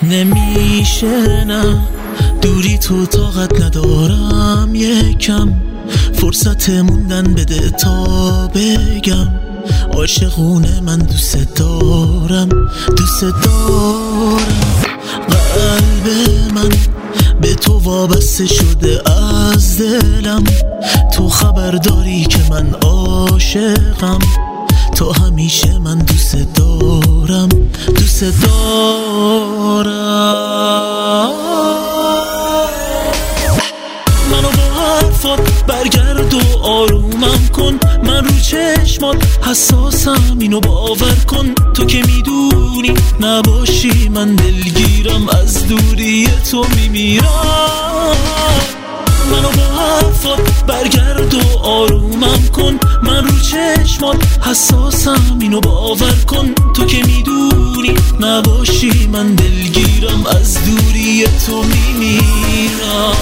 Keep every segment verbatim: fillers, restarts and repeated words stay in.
نمیشه نه دوری تو طاقت ندارم یکم فرصت موندن بده تا بگم عاشقونه من دوست دارم دوست دارم قلب من به تو وابسته شده از دلم تو خبر داری که من عاشقم تو همیشه من دوست دارم دوست دارم منو با حرفات برگرد و آرومم کن من رو چشمات حساسم اینو باور کن تو که میدونی نباشی من دلگیرم از دوری تو میمیرم منو با حرفات برگرد و آرومم کن من رو چشمات حساسم اینو باور کن تو که میدونی نباشی من دلگیرم از دوری تو میمیرم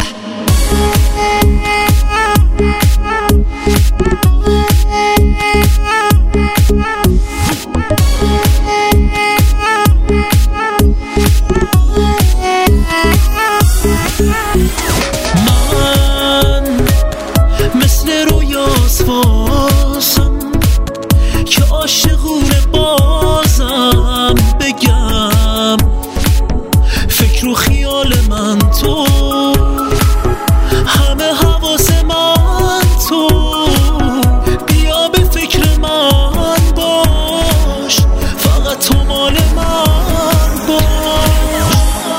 من مثل رویاس واسم که عاشقونه بازم بگم فکر و خیال من تو همه حواس من تو بیا به فکر من باش فقط تو مال من باش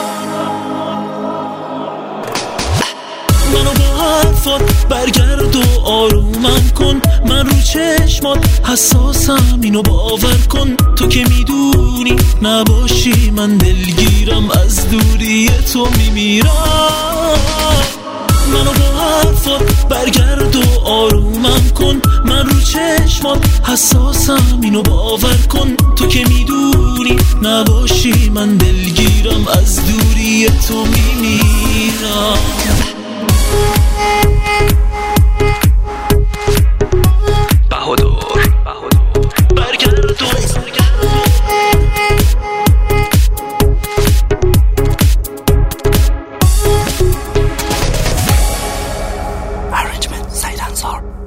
منو با حرفات برگرد و آرومم کن من رو چشمات حساسم اینو باور کن تو که میدونی نباشی من دلگیرم از دوری تو میمیرم منو با حرفات برگرد و آرومم کن من رو چشمات حساسم اینو باور کن تو که میدونی نباشی من دلگیرم از دوری تو میمیرم بهادر برگرد و Arrangement Said Ansar